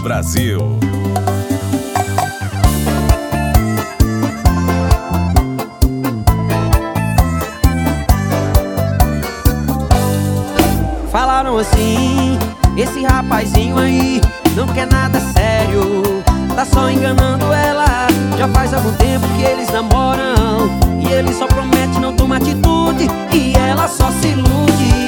Brasil. Falaram assim, esse rapazinho aí não quer nada sério, tá só enganando ela. Já faz algum tempo que eles namoram e ele só promete, não toma atitude, e ela só se ilude.